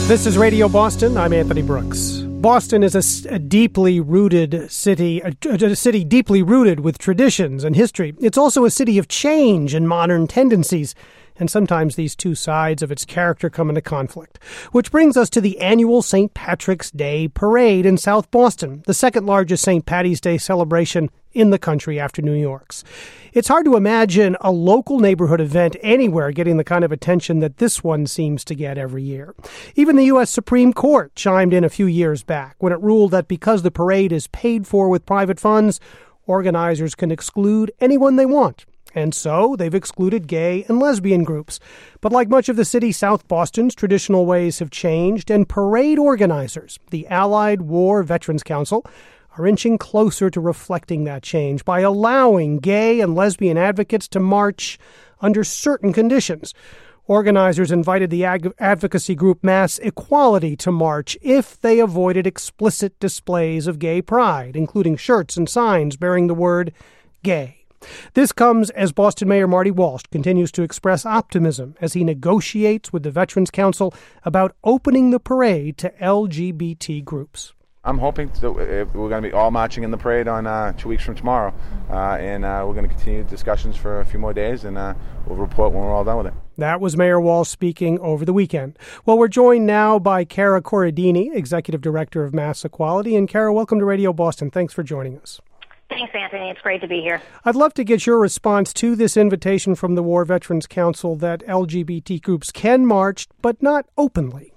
This is Radio Boston. I'm Anthony Brooks. Boston is a deeply rooted city, a city deeply rooted with traditions and history. It's also a city of change and modern tendencies, and sometimes these two sides of its character come into conflict. Which brings us to the annual St. Patrick's Day Parade in South Boston, the second largest St. Patty's Day celebration in the country after New York's. It's hard to imagine a local neighborhood event anywhere getting the kind of attention that this one seems to get every year. Even the U.S. Supreme Court chimed in a few years back when it ruled that because the parade is paid for with private funds, organizers can exclude anyone they want. And so they've excluded gay and lesbian groups. But like much of the city, South Boston's traditional ways have changed, and parade organizers, the Allied War Veterans Council, are inching closer to reflecting that change by allowing gay and lesbian advocates to march under certain conditions. Organizers invited the advocacy group Mass Equality to march if they avoided explicit displays of gay pride, including shirts and signs bearing the word gay. This comes as Boston Mayor Marty Walsh continues to express optimism as he negotiates with the Veterans Council about opening the parade to LGBT groups. I'm hoping that we're going to be all marching in the parade on 2 weeks from tomorrow, and we're going to continue discussions for a few more days, and we'll report when we're all done with it. That was Mayor Walsh speaking over the weekend. Well, we're joined now by Cara Corradini, Executive Director of Mass Equality. And Cara, welcome to Radio Boston. Thanks for joining us. Thanks, Anthony. It's great to be here. I'd love to get your response to this invitation from the War Veterans Council that LGBT groups can march, but not openly.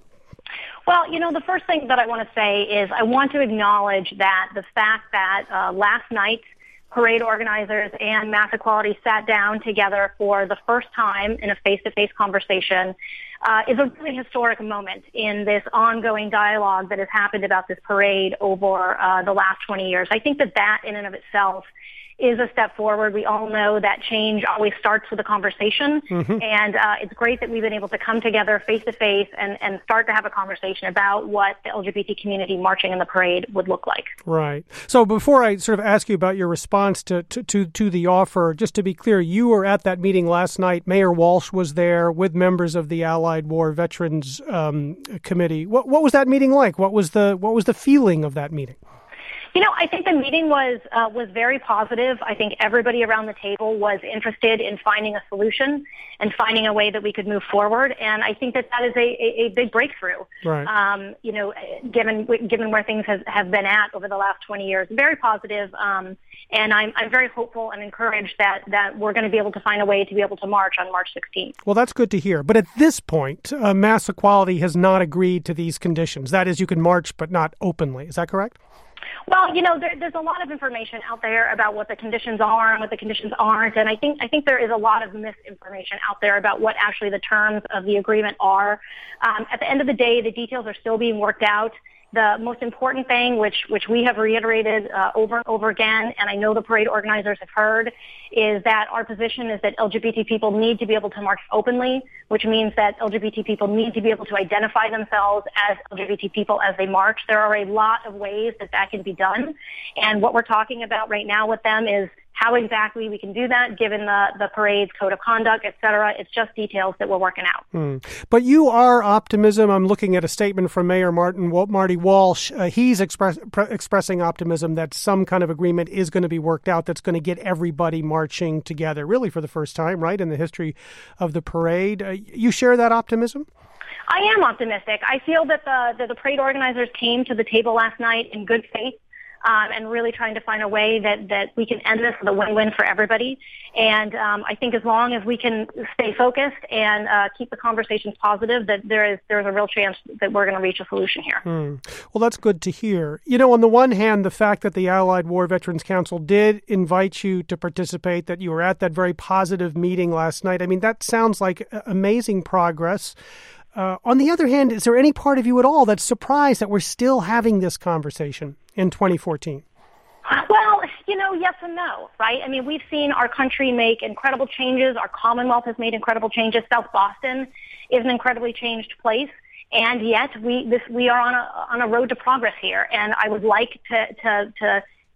Well, the first thing that I want to say is I want to acknowledge that the fact that last night parade organizers and Mass Equality sat down together for the first time in a face-to-face conversation is a really historic moment in this ongoing dialogue that has happened about this parade over the last 20 years. I think that in and of itself is a step forward. We all know that change always starts with a conversation, and it's great that we've been able to come together face-to-face and start to have a conversation about what the LGBT community marching in the parade would look like. Right. So before I sort of ask you about your response to the offer, just to be clear, you were at that meeting last night. Mayor Walsh was there with members of the Allied War Veterans Committee. What was that meeting like? What was the feeling of that meeting? I think the meeting was very positive. I think everybody around the table was interested in finding a solution and finding a way that we could move forward. And I think that is a big breakthrough. Right. Given where things have been at over the last 20 years, very positive. And I'm very hopeful and encouraged that we're going to be able to find a way to be able to march on March 16th. Well, that's good to hear. But at this point, Mass Equality has not agreed to these conditions. That is, you can march, but not openly. Is that correct? Well, there's a lot of information out there about what the conditions are and what the conditions aren't, and I think there is a lot of misinformation out there about what actually the terms of the agreement are. At the end of the day, the details are still being worked out. The most important thing, which we have reiterated over and over again, and I know the parade organizers have heard, is that our position is that LGBT people need to be able to march openly, which means that LGBT people need to be able to identify themselves as LGBT people as they march. There are a lot of ways that can be done, and what we're talking about right now with them is how exactly we can do that, given the parade's code of conduct, et cetera. It's just details that we're working out. But you are optimism. I'm looking at a statement from Mayor Marty Walsh. He's expressing optimism that some kind of agreement is going to be worked out that's going to get everybody marching together, really for the first time, right, in the history of the parade. You share that optimism? I am optimistic. I feel that the parade organizers came to the table last night in good faith. And really trying to find a way that we can end this with a win-win for everybody. And I think as long as we can stay focused and keep the conversations positive, that there's a real chance that we're going to reach a solution here. Well, that's good to hear. On the one hand, the fact that the Allied War Veterans Council did invite you to participate, that you were at that very positive meeting last night, I mean, that sounds like amazing progress. On the other hand, is there any part of you at all that's surprised that we're still having this conversation in 2014? Well, yes and no, right? I mean, we've seen our country make incredible changes. Our Commonwealth has made incredible changes. South Boston is an incredibly changed place. And yet we are on a road to progress here. And I would like to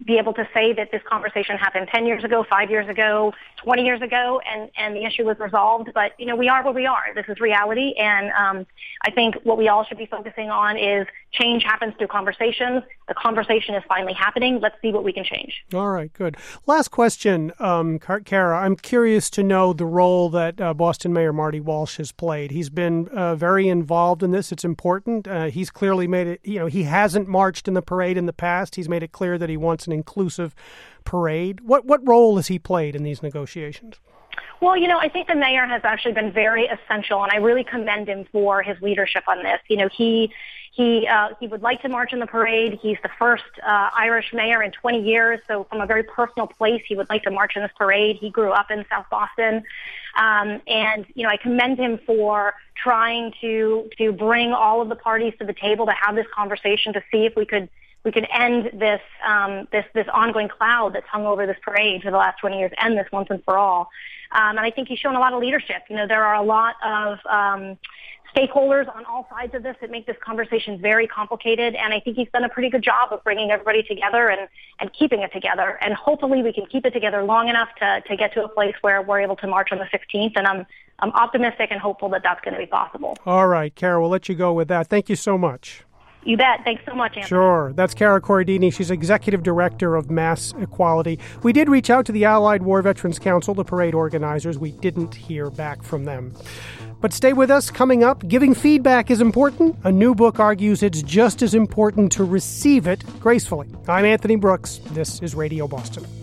be able to say that this conversation happened 10 years ago, 5 years ago, 20 years ago, and the issue was resolved. But, we are where we are. This is reality. And I think what we all should be focusing on is change happens through conversations. The conversation is finally happening. Let's see what we can change. All right, good. Last question, Kara. I'm curious to know the role that Boston Mayor Marty Walsh has played. He's been very involved in this. It's important. He's clearly made it, he hasn't marched in the parade in the past. He's made it clear that he wants an inclusive parade. What role has he played in these negotiations? Well, I think the mayor has actually been very essential, and I really commend him for his leadership on this. He would like to march in the parade. He's the first Irish mayor in 20 years, so from a very personal place, he would like to march in this parade. He grew up in South Boston, and I commend him for trying to bring all of the parties to the table to have this conversation to see if we could end this ongoing cloud that's hung over this parade for the last 20 years, end this once and for all. And I think he's shown a lot of leadership. There are a lot of stakeholders on all sides of this that make this conversation very complicated, and I think he's done a pretty good job of bringing everybody together and keeping it together. And hopefully we can keep it together long enough to get to a place where we're able to march on the 16th, and I'm optimistic and hopeful that that's going to be possible. All right, Kara, we'll let you go with that. Thank you so much. You bet. Thanks so much, Anthony. Sure. That's Kara Corradini. She's Executive Director of Mass Equality. We did reach out to the Allied War Veterans Council, the parade organizers. We didn't hear back from them. But stay with us. Coming up, giving feedback is important. A new book argues it's just as important to receive it gracefully. I'm Anthony Brooks. This is Radio Boston.